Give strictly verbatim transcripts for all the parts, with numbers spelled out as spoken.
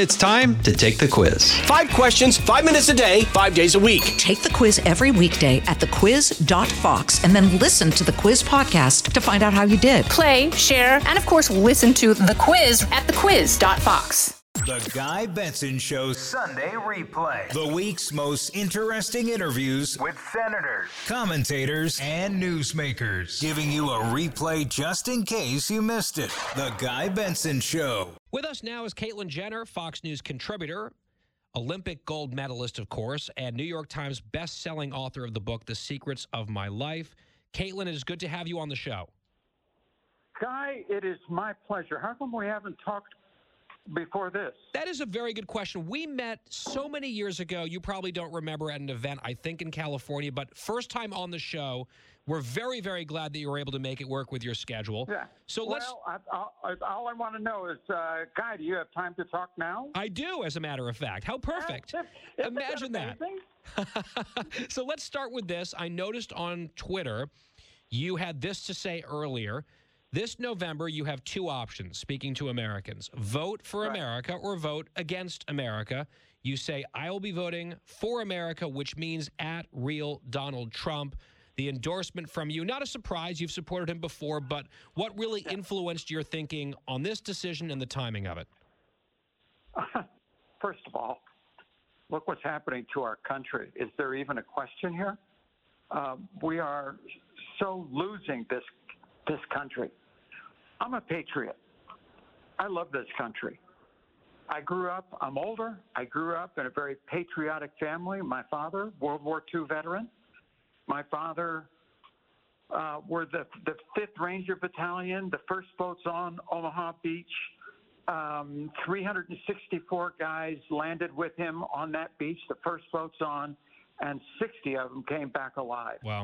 It's time to take the quiz. Five questions, five minutes a day, five days a week. Take the quiz every weekday at the quiz dot fox and then listen to the quiz podcast to find out how you did. Play, share, and of course, listen to the quiz at the quiz dot fox. The Guy Benson Show Sunday Replay. The week's most interesting interviews with senators, commentators, and newsmakers. Giving you a replay just in case you missed it. The Guy Benson Show. With us now is Caitlyn Jenner, Fox News contributor, Olympic gold medalist, of course, and New York Times best-selling author of the book, The Secrets of My Life. Caitlyn, it is good to have you on the show. Guy, it is my pleasure. How come we haven't talked before this? That is a very good question. We met so many years ago. You probably don't remember, at an event, I think in California, but first time on the show. We're very, very glad that you were able to make it work with your schedule. Yeah. So let's. Well, I, I, all I want to know is, uh, Guy, do you have time to talk now? I do, as a matter of fact. How perfect. Uh, is, Imagine that. that. So let's start with this. I noticed on Twitter you had this to say earlier. This November, you have two options, speaking to Americans. Vote for right. America or vote against America. You say, I will be voting for America, which means at real Donald Trump. The endorsement from you, not a surprise, you've supported him before, but what really influenced your thinking on this decision and the timing of it? Uh, first of all, look what's happening to our country. Is there even a question here? Uh, we are so losing this this country. I'm a patriot. I love this country. I grew up, I'm older, I grew up in a very patriotic family. My father, World War Two veteran. My father uh, were the, the fifth Ranger Battalion, the first boats on Omaha Beach. Um, three hundred sixty-four guys landed with him on that beach, the first boats on, and sixty of them came back alive. Wow.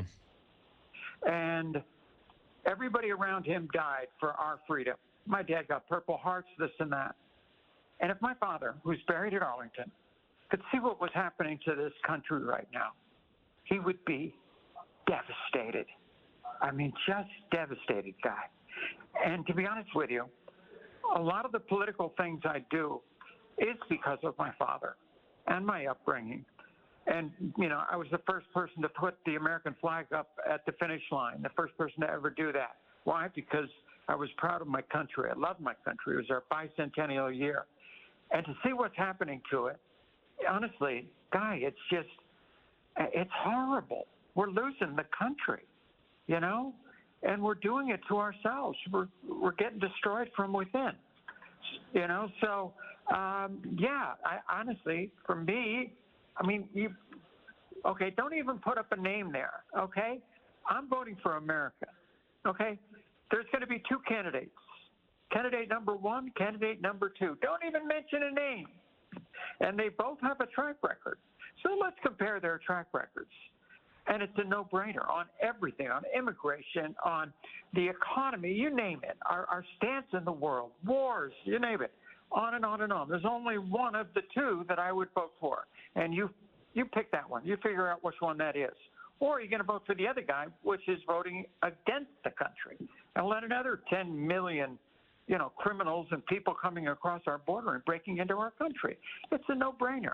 And everybody around him died for our freedom. My dad got Purple Hearts, this and that. And if my father, who's buried at Arlington, could see what was happening to this country right now, he would be devastated. I mean, just devastated, Guy. And to be honest with you, a lot of the political things I do is because of my father and my upbringing. And, you know, I was the first person to put the American flag up at the finish line, the first person to ever do that. Why? Because I was proud of my country. I loved my country. It was our bicentennial year. And to see what's happening to it, honestly, Guy, it's just, it's horrible. We're losing the country, you know, and we're doing it to ourselves. We're, we're getting destroyed from within, you know. So, um, yeah, I, honestly, for me, I mean, you, okay, don't even put up a name there, okay? I'm voting for America, okay? There's going to be two candidates, candidate number one, candidate number two. Don't even mention a name. And they both have a track record. So let's compare their track records. And it's a no-brainer on everything, on immigration, on the economy, you name it, our, our stance in the world, wars, you name it, on and on and on. There's only one of the two that I would vote for. And you you pick that one. You figure out which one that is. Or you're going to vote for the other guy, which is voting against the country. And let another ten million, you know, criminals and people coming across our border and breaking into our country. It's a no-brainer.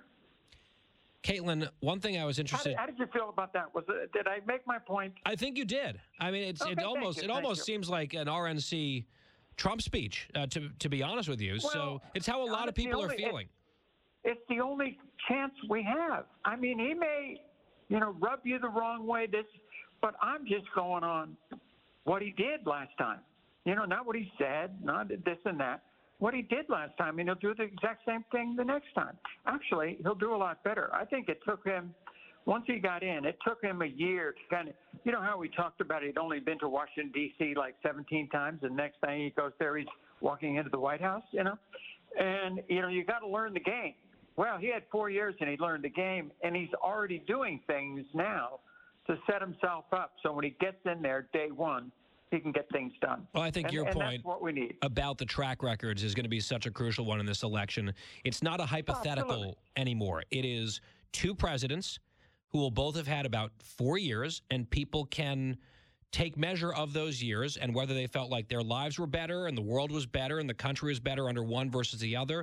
Caitlyn, one thing I was interested. How did, how did you feel about that? Was it, did I make my point? I think you did. I mean, it's okay, it almost you, it almost you. seems like an R N C Trump speech. Uh, to to be honest with you, well, so it's how a lot of people only, are feeling. It's, it's the only chance we have. I mean, he may, you know, rub you the wrong way. This, but I'm just going on what he did last time. You know, not what he said, not this and that. What he did last time, and he'll do the exact same thing the next time. Actually, he'll do a lot better. I think it took him, once he got in, it took him a year to kind of, you know how we talked about he'd only been to Washington, D C like seventeen times, and next thing he goes there, he's walking into the White House, you know? And, you know, you got to learn the game. Well, he had four years and he learned the game, and he's already doing things now to set himself up so when he gets in there day one, he can get things done. Well, I think and, your and point that's what we need. about the track records is going to be such a crucial one in this election. It's not a hypothetical Absolutely. anymore. It is two presidents who will both have had about four years, and people can take measure of those years and whether they felt like their lives were better and the world was better and the country was better under one versus the other.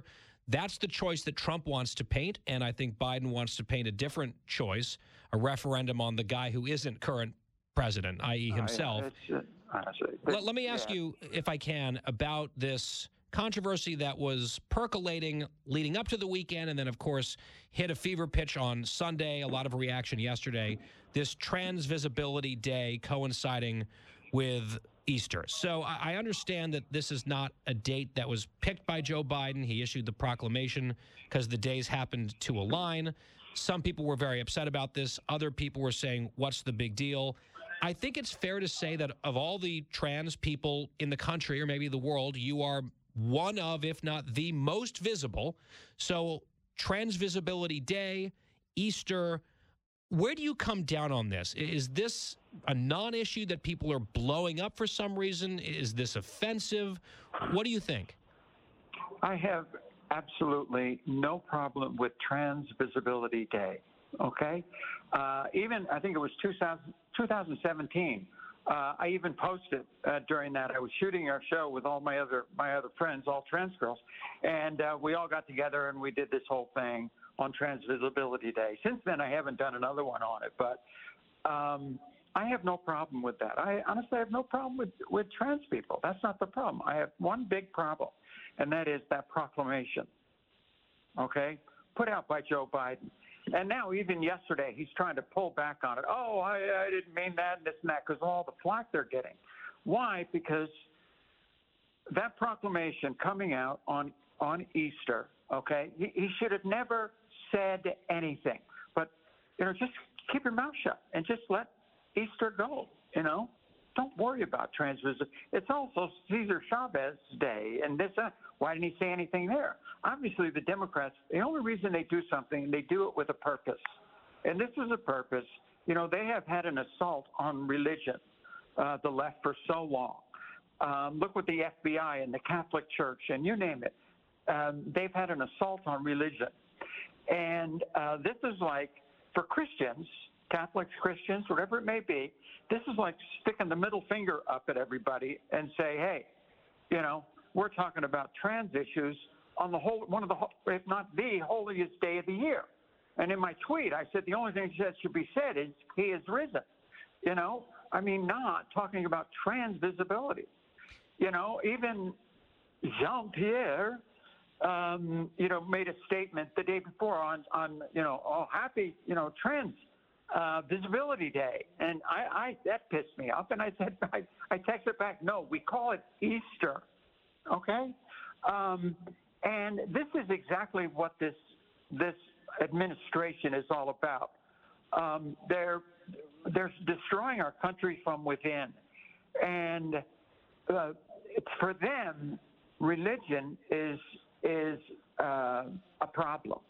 That's the choice that Trump wants to paint, and I think Biden wants to paint a different choice, a referendum on the guy who isn't current president, that is himself. Uh, yeah, it's, uh, honestly, let, let me ask yeah. you, if I can, about this controversy that was percolating leading up to the weekend and then, of course, hit a fever pitch on Sunday, a lot of reaction yesterday, this Trans Visibility Day coinciding with Easter. So I understand that this is not a date that was picked by Joe Biden. He issued the proclamation because the days happened to align. Some people were very upset about this. Other people were saying, what's the big deal? I think it's fair to say that of all the trans people in the country or maybe the world, you are one of, if not the most visible. So Trans Visibility Day, Easter, where do you come down on this? Is this a non-issue that people are blowing up for some reason? Is this offensive? What do you think? I have absolutely no problem with Trans Visibility Day, okay? Uh, even, I think it was two thousand, twenty seventeen, uh, I even posted uh, during that. I was shooting our show with all my other my other friends, all trans girls, and uh, we all got together and we did this whole thing on Trans Visibility Day. Since then, I haven't done another one on it, but um, I have no problem with that. I honestly have no problem with, with trans people. That's not the problem. I have one big problem, and that is that proclamation, okay, put out by Joe Biden. And now, even yesterday, he's trying to pull back on it. Oh, I, I didn't mean that and this and that, because of all the flack they're getting. Why? Because that proclamation coming out on, on Easter, okay, he, he should have never said anything. But, you know, just keep your mouth shut and just let Easter go, you know. Don't worry about trans visitors. It's also Cesar Chavez Day, and this. Uh, why didn't he say anything there? Obviously, the Democrats. The only reason they do something, they do it with a purpose, and this is a purpose. You know, they have had an assault on religion, uh, the left, for so long. Um, look with the F B I and the Catholic Church, and you name it. Um, they've had an assault on religion, and uh, this is like for Christians. Catholics, Christians, whatever it may be, this is like sticking the middle finger up at everybody and say, hey, you know, we're talking about trans issues on the whole, one of the, if not the holiest day of the year. And in my tweet, I said the only thing that should be said is he is risen. You know, I mean, not talking about trans visibility. You know, even Jean-Pierre, um, you know, made a statement the day before on, on you know, oh, happy, you know, trans Uh, Visibility Day, and I, I that pissed me off. And I said, I, I texted back, no, we call it Easter, okay? Um, and this is exactly what this this administration is all about. Um, they're they're destroying our country from within, and uh, it's for them, religion is is uh, a problem.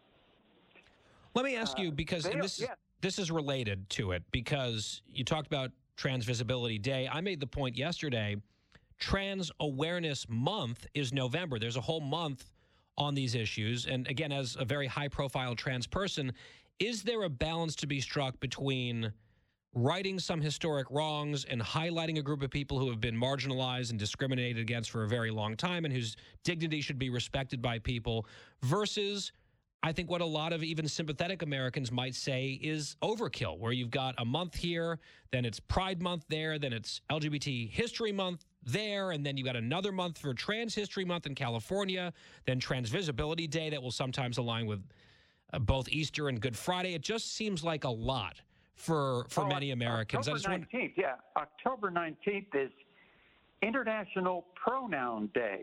Let me ask you, because they, and this is. Yeah. This is related to it because you talked about Trans Visibility Day. I made the point yesterday, Trans Awareness Month is November. There's a whole month on these issues. And again, as a very high-profile trans person, is there a balance to be struck between righting some historic wrongs and highlighting a group of people who have been marginalized and discriminated against for a very long time and whose dignity should be respected by people versus I think what a lot of even sympathetic Americans might say is overkill, where you've got a month here, then it's Pride Month there, then it's L G B T History Month there, and then you got another month for Trans History Month in California, then Trans Visibility Day that will sometimes align with uh, both Easter and Good Friday. It just seems like a lot for for oh, many Americans. October I just nineteenth, want... yeah. October nineteenth is International Pronoun Day.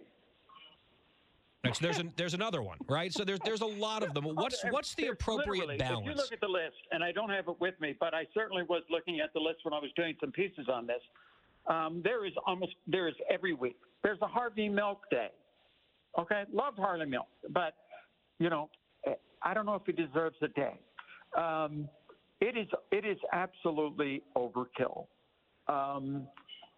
Right, so there's an, there's another one, right? So there's there's a lot of them. What's what's the appropriate balance? If you look at the list, and I don't have it with me, but I certainly was looking at the list when I was doing some pieces on this. Um, there is almost there is every week. There's a Harvey Milk Day. Okay, love Harvey Milk, but you know, I don't know if he deserves a day. Um, it is it is absolutely overkill. Um,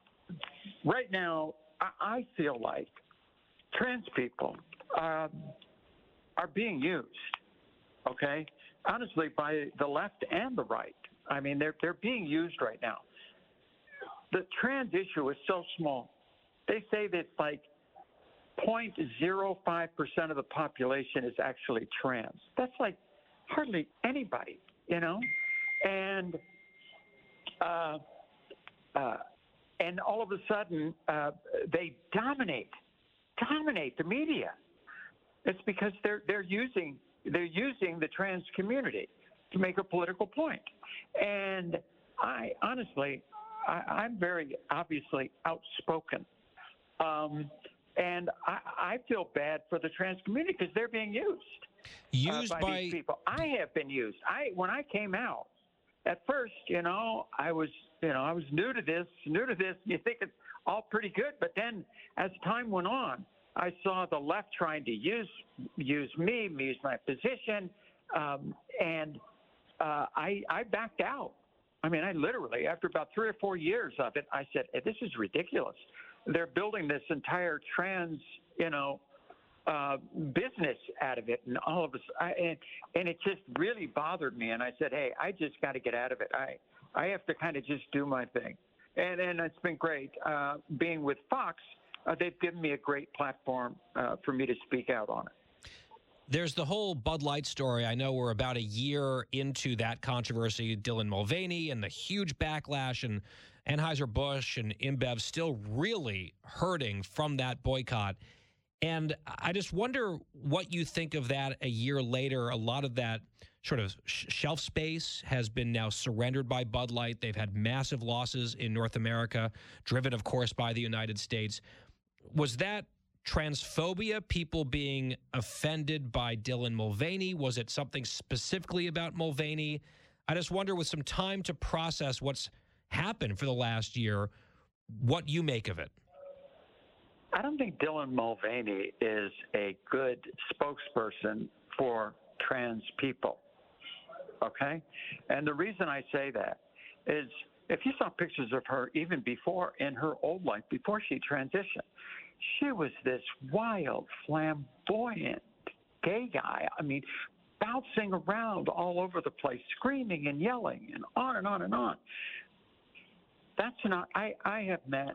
right now, I, I feel like trans people um, are being used, okay, honestly, by the left and the right. I mean, they're they're being used right now. The trans issue is so small. They say that it's like zero point zero five percent of the population is actually trans. That's like hardly anybody, you know? And uh, uh, and all of a sudden, uh, they dominate, dominate the media. It's because they're they're using they're using the trans community to make a political point. And I honestly, I, I'm very obviously outspoken. Um, and I, I feel bad for the trans community because they're being used. Used uh, by, by these people. I have been used. I when I came out, at first, you know, I was, you know, I was new to this, new to this. You think it's all pretty good, but then as time went on, I saw the left trying to use use me, use my position, um, and uh, I I backed out. I mean, I literally, after about three or four years of it, I said, hey, "This is ridiculous. They're building this entire trans, you know." Uh, business out of it, and all of us, I, and, and it just really bothered me. And I said, "Hey, I just got to get out of it. I, I have to kind of just do my thing." And and it's been great uh, being with Fox. Uh, they've given me a great platform uh, for me to speak out on it. There's the whole Bud Light story. I know we're about a year into that controversy, Dylan Mulvaney, and the huge backlash, and Anheuser-Busch and InBev still really hurting from that boycott. And I just wonder what you think of that a year later. A lot of that sort of sh- shelf space has been now surrendered by Bud Light. They've had massive losses in North America, driven, of course, by the United States. Was that transphobia, people being offended by Dylan Mulvaney? Was it something specifically about Mulvaney? I just wonder, with some time to process what's happened for the last year, what you make of it. I don't think Dylan Mulvaney is a good spokesperson for trans people, okay? And the reason I say that is if you saw pictures of her even before, in her old life, before she transitioned, she was this wild, flamboyant gay guy. I mean, bouncing around all over the place, screaming and yelling and on and on and on. That's not, I, I have met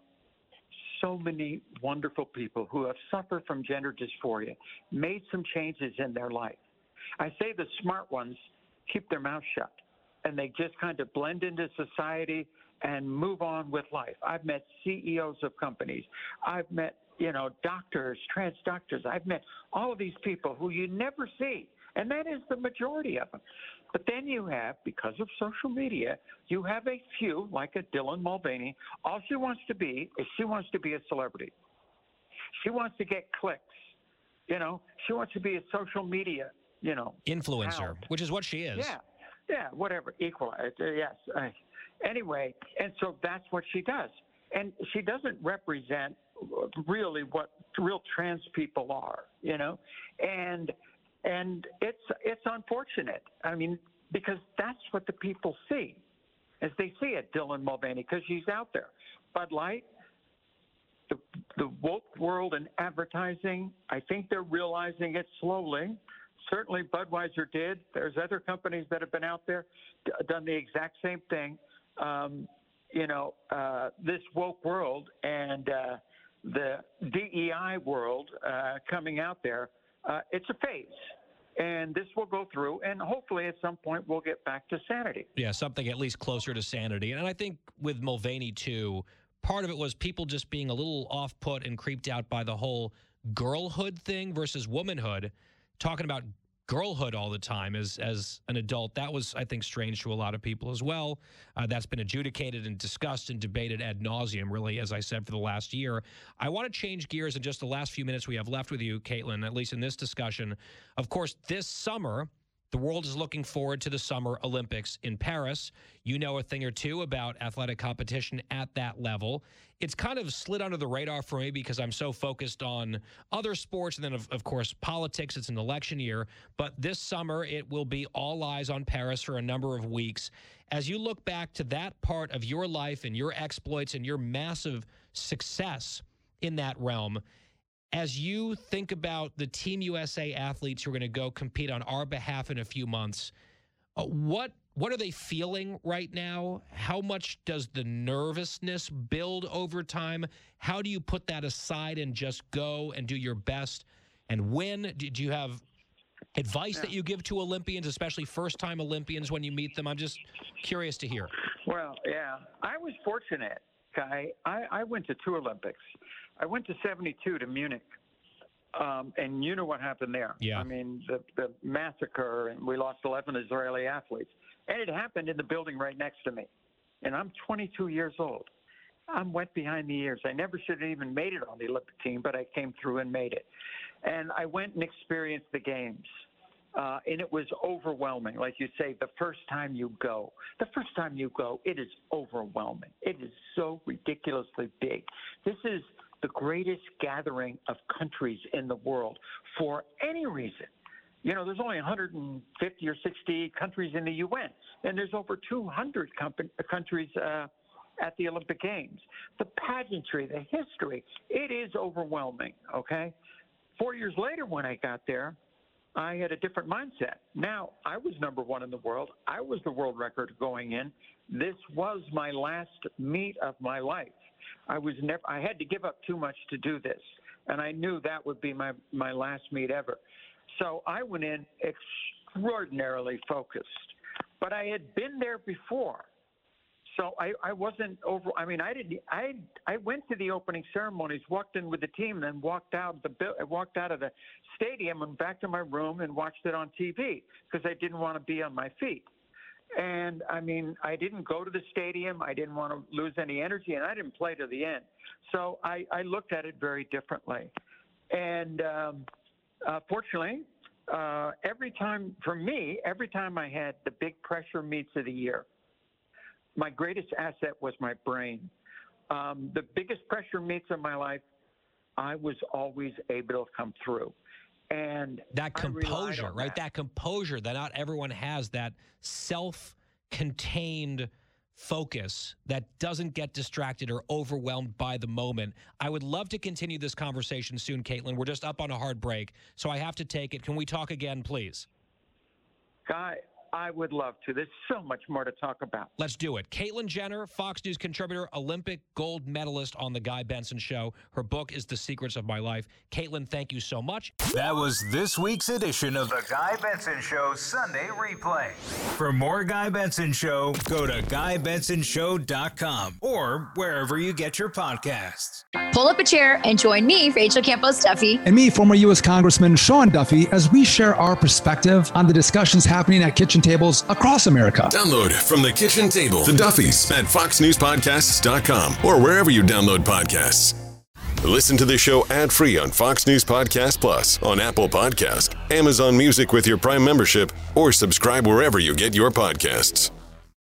so many wonderful people who have suffered from gender dysphoria, made some changes in their life. I say the smart ones keep their mouth shut, and they just kind of blend into society and move on with life. I've met C E Os of companies. I've met, you know, doctors, trans doctors. I've met all of these people who you never see, and that is the majority of them. But then you have, because of social media, you have a few, like a Dylan Mulvaney. All she wants to be is she wants to be a celebrity. She wants to get clicks. You know, she wants to be a social media, you know, influencer, hound. Which is what she is. Yeah, yeah, whatever, equal. Uh, yes. Uh, anyway, and so that's what she does. And she doesn't represent really what real trans people are, you know, and And it's it's unfortunate. I mean, because that's what the people see, as they see it, Dylan Mulvaney, because she's out there. Bud Light, the, the woke world in advertising, I think they're realizing it slowly. Certainly Budweiser did. There's other companies that have been out there, d- done the exact same thing. Um, you know, uh, this woke world and uh, the D E I world uh, coming out there, Uh, it's a phase, and this will go through, and hopefully at some point we'll get back to sanity. Yeah, something at least closer to sanity. And I think with Mulvaney, too, part of it was people just being a little off-put and creeped out by the whole girlhood thing versus womanhood, talking about girlhood all the time as as an adult. That was, I think, strange to a lot of people as well. Uh, that's been adjudicated and discussed and debated ad nauseum, really, as I said, for the last year. I want to change gears in just the last few minutes we have left with you, Caitlin, at least in this discussion. Of course, this summer, the world is looking forward to the Summer Olympics in Paris. You know a thing or two about athletic competition at that level. It's kind of slid under the radar for me because I'm so focused on other sports and then, of, of course, politics. It's an election year. But this summer, it will be all eyes on Paris for a number of weeks. As you look back to that part of your life and your exploits and your massive success in that realm, as you think about the Team U S A athletes who are going to go compete on our behalf in a few months, uh, what what are they feeling right now? How much does the nervousness build over time? How do you put that aside and just go and do your best and win? Did you have advice yeah. that you give to Olympians, especially first-time Olympians when you meet them? I'm just curious to hear. Well, yeah, I was fortunate, Kai. I, I went to two Olympics. I went to seventy-two to Munich, um, and you know what happened there. Yeah. I mean, the, the massacre, and we lost eleven Israeli athletes. And it happened in the building right next to me. And I'm twenty-two years old. I'm wet behind the ears. I never should have even made it on the Olympic team, but I came through and made it. And I went and experienced the games. Uh, and it was overwhelming. Like you say, the first time you go, the first time you go, it is overwhelming. It is so ridiculously big. This is the greatest gathering of countries in the world for any reason. You know, there's only one hundred fifty or sixty countries in the U N, and there's over two hundred com- countries uh, at the Olympic Games. The pageantry, the history, it is overwhelming, okay? Four years later when I got there, I had a different mindset. Now, I was number one in the world. I was the world record going in. This was my last meet of my life. I was never. I had to give up too much to do this, and I knew that would be my, my last meet ever. So I went in extraordinarily focused, but I had been there before. So I, I wasn't over. I mean, I didn't. I I went to the opening ceremonies, walked in with the team, then walked out the walked out of the stadium and back to my room and watched it on T V because I didn't want to be on my feet. And I mean, I didn't go to the stadium. I didn't want to lose any energy, and I didn't play to the end. So I, I looked at it very differently. And um, uh, fortunately, uh, every time for me, every time I had the big pressure meets of the year, my greatest asset was my brain. Um, the biggest pressure meets of my life, I was always able to come through. And that composure, right? That. that composure that not everyone has, that self-contained focus that doesn't get distracted or overwhelmed by the moment. I would love to continue this conversation soon, Caitlin. We're just up on a hard break, so I have to take it. Can we talk again, please? Guy, I would love to. There's so much more to talk about. Let's do it. Caitlin Jenner, Fox News contributor, Olympic gold medalist on The Guy Benson Show. Her book is The Secrets of My Life. Caitlin, thank you so much. That was this week's edition of The Guy Benson Show Sunday Replay. For more Guy Benson Show, go to guy benson show dot com or wherever you get your podcasts. Pull up a chair and join me, Rachel Campos Duffy. And me, former U S Congressman Sean Duffy, as we share our perspective on the discussions happening at kitchen tables across America. Download From the Kitchen Table, The Duffys at fox news podcasts dot com or wherever you download podcasts. Listen to the show ad-free on Fox News Podcast Plus, on Apple Podcast, Amazon Music with your Prime membership, or subscribe wherever you get your podcasts.